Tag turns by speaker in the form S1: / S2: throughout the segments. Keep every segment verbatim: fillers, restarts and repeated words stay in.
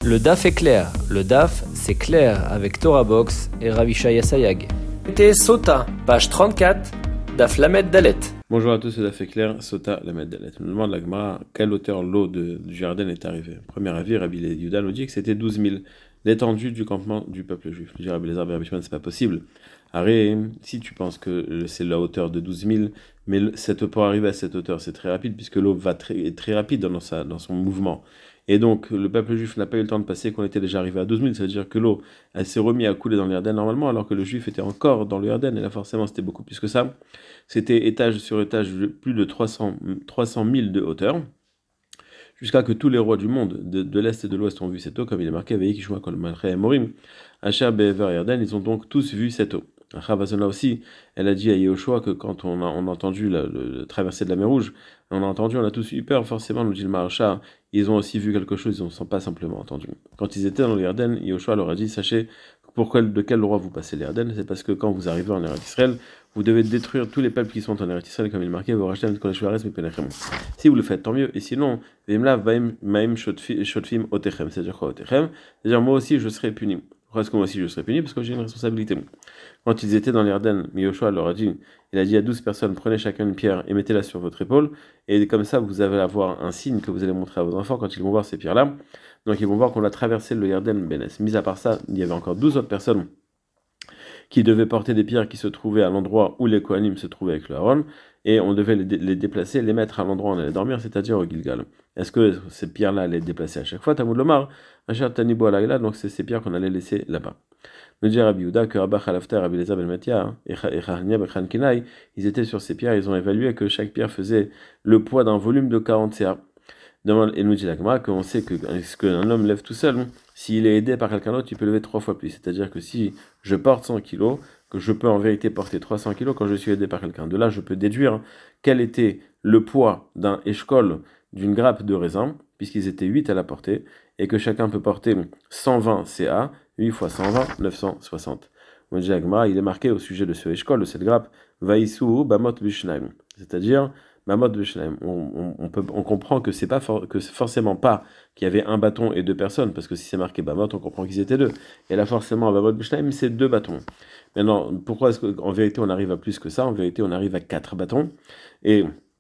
S1: Le D A F est clair. Le D A F, c'est clair avec Torah Box et Ravishaya Sayag. C'était Sota, page trente-quatre, D A F Lamed Dalet.
S2: Bonjour à tous, c'est D A F est clair, Sota Lamed Dalet. On nous demande la Gemara, quelle hauteur l'eau de, du jardin est arrivée. Premier avis, Rabbi Yehuda nous dit que c'était douze mille, l'étendue du campement du peuple juif. Je dis Rabbi Elazar ben Rabbi Shimon, c'est pas possible. Arrête, si tu penses que c'est la hauteur de douze mille, mais cette, pour arriver à cette hauteur, c'est très rapide, puisque l'eau va très, est très rapide dans, sa, dans son mouvement. Et donc, le peuple juif n'a pas eu le temps de passer, qu'on était déjà arrivé à douze mille, ça veut dire que l'eau, elle s'est remise à couler dans le Yarden normalement, alors que le juif était encore dans le Yarden, et là, forcément, c'était beaucoup plus que ça. C'était étage sur étage, plus de trois cents mille de hauteur, jusqu'à que tous les rois du monde, de, de l'Est et de l'Ouest, ont vu cette eau, comme il est marqué, Veillez Kishma Kol Malchei Amorim, Asher Be'ever Yarden, ils ont donc tous vu cette eau. Ravazona aussi, elle a dit à Yehoshua que quand on a, on a entendu la, le, le traversée de la mer Rouge, on a entendu, on a tous eu peur, forcément, nous dit le Maharsha, ils ont aussi vu quelque chose, ils ne sont pas simplement entendus. Quand ils étaient dans le Yarden, Yehoshua leur a dit, sachez pourquoi, de quel roi vous passez le Yarden, c'est parce que quand vous arrivez en Eretz Israël, vous devez détruire tous les peuples qui sont en Eretz Israël, comme il est marqué, vous rachetez un Koleshvares, mais Penechem. Si vous le faites, tant mieux, et sinon, Vemla Vaim Maim Shotfim Otechem, c'est-à-dire quoi Otechem? C'est-à-dire moi aussi je serai puni. Pourquoi est-ce que moi aussi je serai puni? Parce que j'ai une responsabilité. Quand ils étaient dans l'Arden, Yehoshua leur a dit, il a dit à douze personnes, prenez chacun une pierre et mettez-la sur votre épaule, et comme ça vous allez avoir un signe que vous allez montrer à vos enfants quand ils vont voir ces pierres-là. Donc ils vont voir qu'on a traversé le Yarden Bénès. Mis à part ça, il y avait encore douze autres personnes qui devaient porter des pierres qui se trouvaient à l'endroit où les Kohanim se trouvaient avec le Haron, et on devait les, dé- les déplacer, les mettre à l'endroit où on allait dormir, c'est-à-dire au Gilgal. Est-ce que ces pierres-là allaient être déplacées à chaque fois? Talmud Lomar, Asher Tanibo Alayla, donc c'est ces pierres qu'on allait laisser là-bas. Nous dit Rabbi Yehuda que Rabba Khalafter, Rabbi Elazar ben Matia et Chahania ben Khan Kenai, ils étaient sur ces pierres, ils ont évalué que chaque pierre faisait le poids d'un volume de quarante C A. Et nous dit la Gemara qu'on sait que ce qu'un homme lève tout seul, s'il est aidé par quelqu'un d'autre, il peut lever trois fois plus. C'est-à-dire que si je porte cent kilos, que je peux en vérité porter trois cents kilos quand je suis aidé par quelqu'un. De là, je peux déduire quel était le poids d'un échkol, d'une grappe de raisin, puisqu'ils étaient huit à la portée, et que chacun peut porter cent vingt C A, huit fois cent vingt, neuf cent soixante. Mon dit la Gemara, il est marqué au sujet de ce échkol, de cette grappe, Vaïsou Bamot Bishnaim. C'est-à-dire, Bamot Bishnaim. On, on, on, peut, on comprend que c'est pas for, que c'est forcément pas qu'il y avait un bâton et deux personnes, parce que si c'est marqué Bamot, on comprend qu'ils étaient deux. Et là, forcément, Bamot Bishnaim, c'est deux bâtons. Maintenant, pourquoi est-ce qu'en vérité on arrive à plus que ça? En vérité, on arrive à quatre bâtons. Et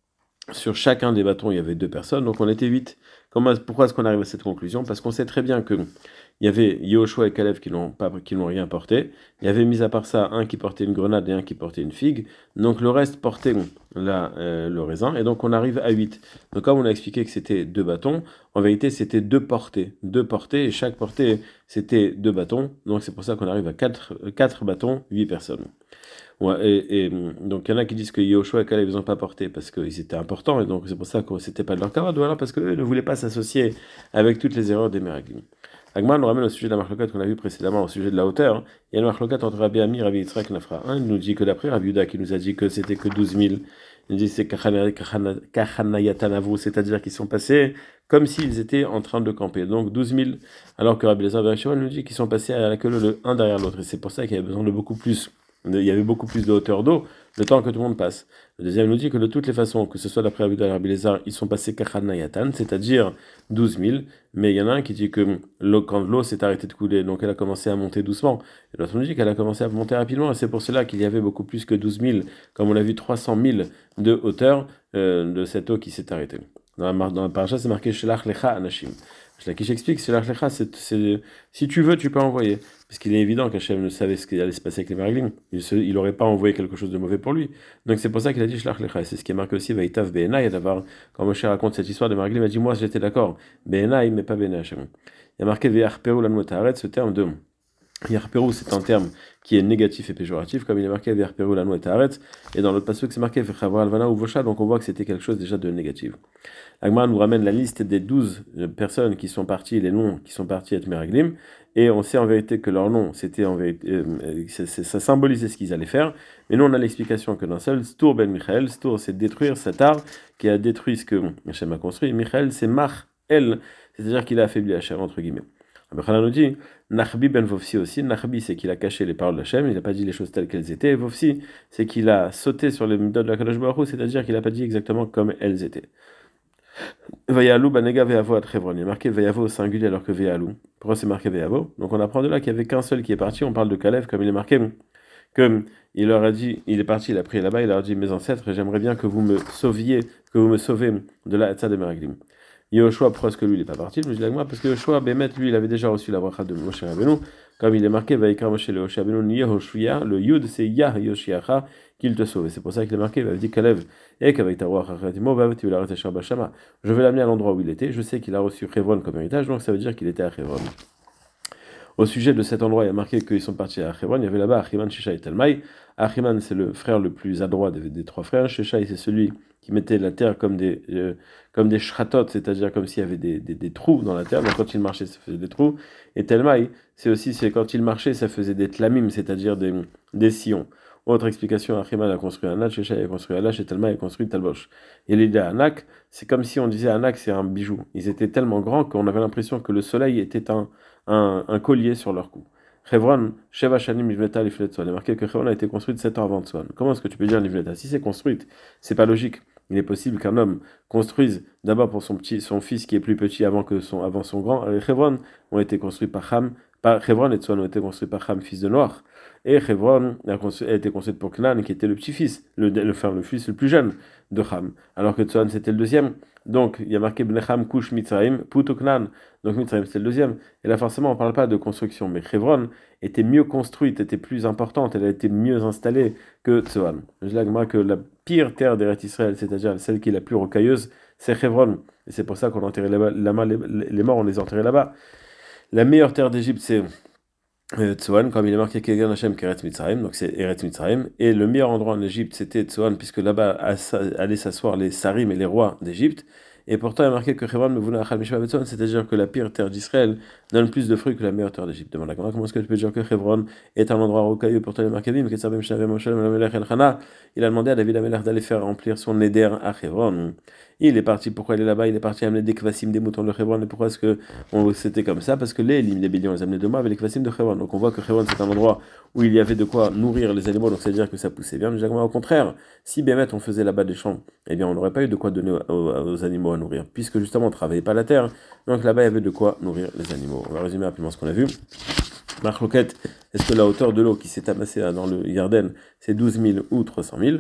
S2: sur chacun des bâtons, il y avait deux personnes, donc on était huit. Comment, pourquoi est-ce qu'on arrive à cette conclusion? Parce qu'on sait très bien que il y avait Yehoshua et Caleb qui n'ont pas, qui n'ont rien porté. Il y avait mis à part ça un qui portait une grenade et un qui portait une figue. Donc le reste portait la, euh, le raisin. Et donc on arrive à huit. Donc comme on a expliqué que c'était deux bâtons, en vérité c'était deux portées. Deux portées et chaque portée c'était deux bâtons. Donc c'est pour ça qu'on arrive à quatre, quatre bâtons, huit personnes. Ouais, et, et donc il y en a qui disent que Yehoshua et Caleb ils n'ont pas porté parce qu'ils étaient importants. Et donc c'est pour ça que c'était pas de leur camarade. Ou alors parce qu'eux ne voulaient pas s'associer avec toutes les erreurs des Meraglim. Agma nous ramène au sujet de la marloquette qu'on a vu précédemment, au sujet de la hauteur. Il y a une marloquette entre Rabbi Ami et Rabbi Yitzhak Nafra. Un, il nous dit que d'après Rabbi Yehuda qui nous a dit que c'était que douze mille, il nous dit que c'est Kachanayatanavu, c'est-à-dire qu'ils sont passés comme s'ils étaient en train de camper. Donc douze mille, alors que Rabbi Elazar ben Shimon nous dit qu'ils sont passés à la queue le un derrière l'autre. Et c'est pour ça qu'il y avait besoin de beaucoup plus. Il y avait beaucoup plus de hauteur d'eau le temps que tout le monde passe. Le deuxième nous dit que de toutes les façons, que ce soit d'après Rabbi Rabbi Elazar, ils sont passés Kachanayatan, c'est-à-dire douze mille, mais il y en a un qui dit que l'eau, quand l'eau s'est arrêtée de couler, donc elle a commencé à monter doucement, et l'autre nous dit qu'elle a commencé à monter rapidement, et c'est pour cela qu'il y avait beaucoup plus que douze mille, comme on l'a vu, trois cent mille de hauteur euh, de cette eau qui s'est arrêtée. Dans la, dans la paracha, c'est marqué Shelach Lecha Anashim. Qui j'explique, Shelach Lecha, c'est, c'est, si tu veux, tu peux envoyer. Parce qu'il est évident qu'Hachem ne savait ce qui allait se passer avec les Meraglim. Il n'aurait pas envoyé quelque chose de mauvais pour lui. Donc c'est pour ça qu'il a dit Shelach Lecha. C'est ce qui est marqué aussi, Vaïtav Be'enai, d'avoir, quand Moshe raconte cette histoire de Meraglim, il a dit, moi j'étais d'accord. Be'enai, mais pas Be'enai Hachem. Il y a marqué Ve'arperu lan motaret, ce terme de Yarperu, c'est un terme qui est négatif et péjoratif, comme il est marqué Yarperu lanu et haaretz, et dans l'autre passage c'est marqué Vechavra alvana ou Vosha, donc on voit que c'était quelque chose déjà de négatif. L'Agma nous ramène la liste des douze personnes qui sont parties, les noms qui sont partis être Meraglim, et on sait en vérité que leur nom, c'était en vérité, euh, c'est, c'est, ça symbolisait ce qu'ils allaient faire, mais nous on a l'explication que d'un seul, Stour ben Michael, Stour c'est détruire cet arbre qui a détruit ce que Hachem a construit, Michael c'est Mach El, c'est-à-dire qu'il a affaibli Hachem entre guillemets. Rabbi nous dit, Nachbi ben Vofsi aussi, Nachbi c'est qu'il a caché les paroles d'Hachem, il n'a pas dit les choses telles qu'elles étaient, et Vofsi c'est qu'il a sauté sur les midot de la Kadosh Baruch Hu, c'est-à-dire qu'il n'a pas dit exactement comme elles étaient. Vayalou, Banega, Veavo, à Hebron. Il y a marqué Veavo au singulier alors que Vealou. Pourquoi c'est marqué Veavo? Donc on apprend de là qu'il n'y avait qu'un seul qui est parti. On parle de Caleb, comme il est marqué. Que il leur a dit, il est parti, il a pris là-bas, il leur a dit, mes ancêtres, j'aimerais bien que vous me sauviez, que vous me sauvez de la Hatza de Meraglim. Yoshua, pourquoi est-ce que lui, il n'est pas parti? Je me dis, moi, parce que Yoshua, Bémet, lui, il avait déjà reçu la bracha de Moshe Rabbeinu, comme il est marqué, Vaikra Moshe le Moshe Rabbeinu, Yehoshua, le Yud, c'est Yah Yoshiacha, qu'il te sauve. C'est pour ça qu'il est marqué, il va dire Kalev, et qu'avec ta roi, je vais l'amener à l'endroit où il était, je sais qu'il a reçu Hebron comme héritage, donc ça veut dire qu'il était à Hebron. Au sujet de cet endroit, il y a marqué qu'ils sont partis à Hebron. Il y avait là-bas Achiman, Sheshai et Talmaï. Achiman, c'est le frère le plus adroit des, des trois frères. Sheshai, c'est celui qui mettait la terre comme des, euh, comme des shratot, c'est-à-dire comme s'il y avait des, des, des trous dans la terre. Donc quand il marchait, ça faisait des trous. Et Talmaï, c'est aussi c'est quand il marchait, ça faisait des tlamim, c'est-à-dire des, des sillons. Autre explication, Achiman a construit Anak, Sheshai a construit Alash et Talmaï a construit Talbosh. Et l'idée Anak, c'est comme si on disait Anak, c'est un bijou. Ils étaient tellement grands qu'on avait l'impression que le soleil était un Un, un collier sur leur cou. Hebron, Sheva Shanim Livneta Liflet Swan. Il est marqué que Hebron a été construite sept ans avant de Swan. Comment est-ce que tu peux dire Livneta? Si c'est construite, c'est pas logique. Il est possible qu'un homme construise d'abord pour son petit, son fils qui est plus petit avant que son, avant son grand. Les Hebron ont été construits par Ham, par Hebron et Swan ont été construits par Ham, fils de Noach. Et Hebron a, construit, a été construite pour Knan, qui était le petit-fils, le, le, enfin, le fils le plus jeune de Ham. Alors que Tsoan c'était le deuxième. Donc, il y a marqué Bnecham Kush Mitzraim, Putoknan. Donc, Mitzraim, c'est le deuxième. Et là, forcément, on ne parle pas de construction. Mais Hebron était mieux construite, était plus importante, elle a été mieux installée que Tsoan. Je dis que la pire terre d'Eretz Israël, c'est-à-dire celle qui est la plus rocailleuse, c'est Hebron. Et c'est pour ça qu'on a enterré là-bas, là-bas les, les morts, on les a enterrés là-bas. La meilleure terre d'Égypte, c'est Tsoan, comme il est marqué Kegan Hashem Keretz Mitzrayim, donc c'est Eretz Mitzrayim, et le meilleur endroit en Égypte c'était Tsoan, puisque là-bas allaient s'asseoir les sarim et les rois d'Égypte, et pourtant il est marqué que Hebron me voulait Achal Mishma Betsoan, c'est-à-dire que la pire terre d'Israël donne plus de fruits que la meilleure terre d'Égypte. Demande la comment est-ce que tu peux dire que Hebron est un endroit rocailleux, pourtant il est marqué Bim, Ketzabim Shavem Moshe Melech Elchana, il a demandé à David Amelech d'aller faire remplir son Neder à Hebron. Il est parti, pourquoi il est là-bas? Il est parti amener des kvasim, des moutons de Hebron. Et pourquoi est-ce que on, c'était comme ça? Parce que les Elim, les béliers, on les amenait de moi avec les kvasim de Hebron. Donc on voit que Hebron c'est un endroit où il y avait de quoi nourrir les animaux, donc c'est-à-dire que ça poussait bien. Mais au contraire, si Bémet on faisait là-bas des champs, eh bien on n'aurait pas eu de quoi donner aux, aux, aux animaux à nourrir, puisque justement on ne travaillait pas la terre. Donc là-bas il y avait de quoi nourrir les animaux. On va résumer rapidement ce qu'on a vu. Marloquette, est-ce que la hauteur de l'eau qui s'est amassée dans le Yarden, c'est douze mille ou trois cent mille?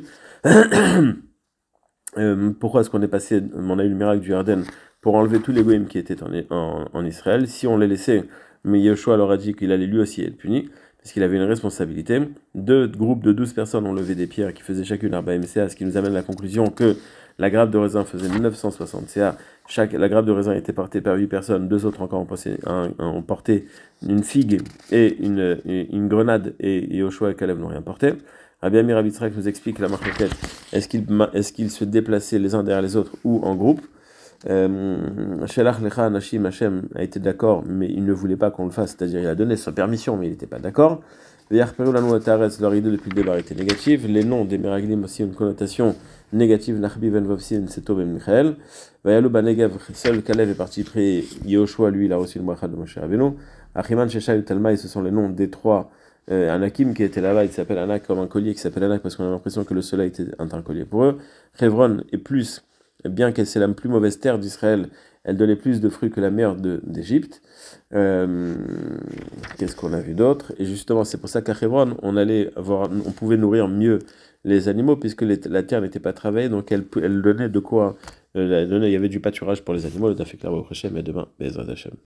S2: Euh, pourquoi est-ce qu'on est passé, on a eu le miracle du Yarden pour enlever tous les goïms qui étaient en, en, en Israël? Si on les laissait, mais Yeshua leur a dit qu'il allait lui aussi être puni, parce qu'il avait une responsabilité. Deux groupes de douze personnes ont levé des pierres qui faisaient chacune Arba M C A, ce qui nous amène à la conclusion que la grappe de raisin faisait neuf cent soixante C A. Chaque, la grappe de raisin était portée par huit personnes, deux autres encore ont, passé, un, un, ont porté une figue et une, une grenade, et Yoshua et Caleb n'ont rien porté. Rabbi Amir Abitzrak nous explique la marque est-ce qu'ils est qu'ils se déplaçaient les uns derrière les autres ou en groupe. Shelach Lecha Nashim Hashem a été d'accord, mais il ne voulait pas qu'on le fasse, c'est-à-dire il a donné sa permission, mais il n'était pas d'accord. Yarperu Lanu Ataretz, leur idée depuis le départ était négative. Les noms des Meraglim aussi ont une connotation négative. Nachbi Ben Vovsin, c'est Tov Ben Michael. Vayalou Banegav, seul Kalev est parti près. Yoshua, lui, il a reçu le Brachad de Moshe Rabbeinu. Achiman, Sheshai et Talmaï, ce sont les noms des trois. Euh, Anakim qui était là-bas, il s'appelle Anak comme un collier qui s'appelle Anak parce qu'on a l'impression que le soleil était un collier pour eux. Hebron est plus, bien qu'elle c'est la plus mauvaise terre d'Israël, elle donnait plus de fruits que la mer d'Égypte. Euh, Qu'est-ce qu'on a vu d'autre? Et justement, c'est pour ça qu'à Hebron, on allait avoir, on pouvait nourrir mieux les animaux puisque les, la terre n'était pas travaillée, donc elle, elle donnait de quoi, euh, elle donnait, il y avait du pâturage pour les animaux. Le Dafik Labo Hashem et demain, Bezrat Hashem.